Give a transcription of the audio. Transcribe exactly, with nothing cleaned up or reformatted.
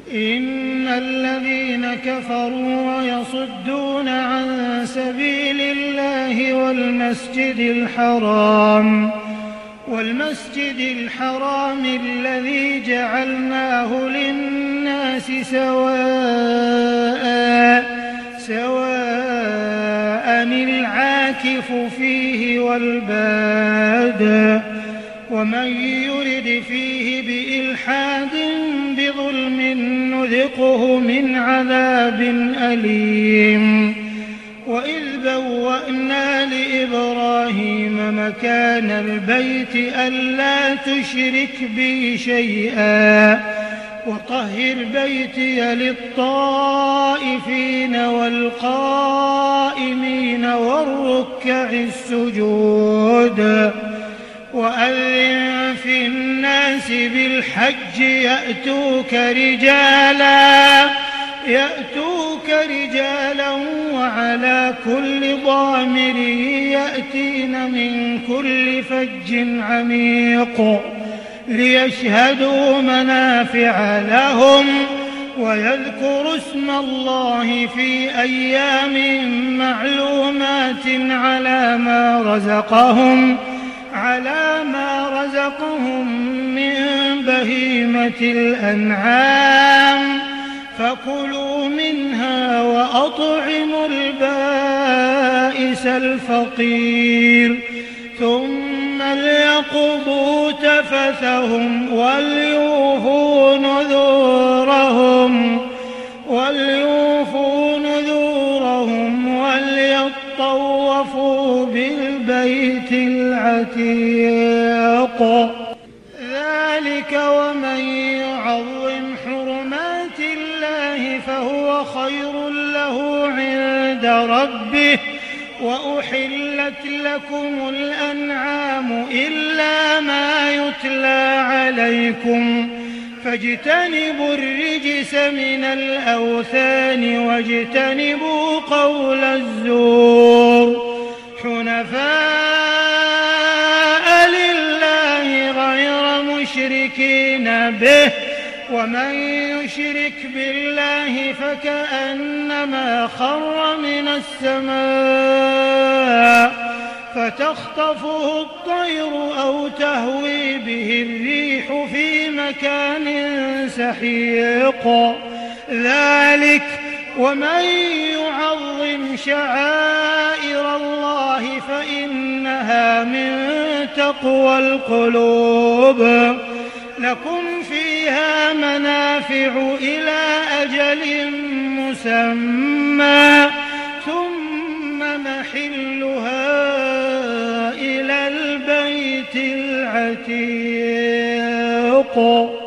إن الذين كفروا ويصدون عن سبيل الله والمسجد الحرام والمسجد الحرام الذي جعلناه للناس سواء سواء العاكف فيه والباد ومن يرد فيه بإلحاد بظلم نذقه من عذاب أليم. وإذ بوأنا لإبراهيم مكان البيت ألا تشرك بي شيئا وطهر بيتي للطائفين والقائمين والركع السجود. وأذن في الناس بالحج يأتوك رجالا يأتوك رجالا وعلى كل ضامر يأتين من كل فج عميق ليشهدوا منافع لهم ويذكروا اسم الله في أيام معلومات على ما رزقهم على ما رزقهم من بهيمة الأنعام فكلوا منها وأطعموا البائس الفقير ثم ليقضوا تفثهم وليوفوا نذورهم وليوفوا نذورهم وليطوفوا بالبيت العتيق. ذلك ومن يعظم حرمات الله فهو خير له عند ربه. وأحلت لكم الأنعام إلا ما يتلى عليكم فاجتنبوا الرجس من الأوثان واجتنبوا قول الزور حنفاء لله غير مشركين به ومن يشرك بالله فكأنما خر من السماء فتخطفه الطير أو تهوي به الريح في مكان سحيق. ذلك ومن يعظم شعائر الله فإنها من تقوى القلوب. لكم فيها منافع إلى أجل مسمى ثم محلها إلى البيت العتيق.